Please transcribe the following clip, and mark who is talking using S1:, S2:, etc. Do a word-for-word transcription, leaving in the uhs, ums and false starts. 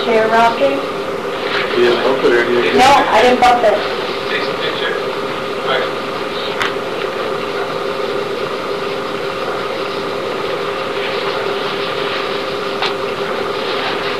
S1: chair rocking?
S2: You didn't bump it or anything?
S1: No, I didn't bump it.
S3: Take some picture. All right.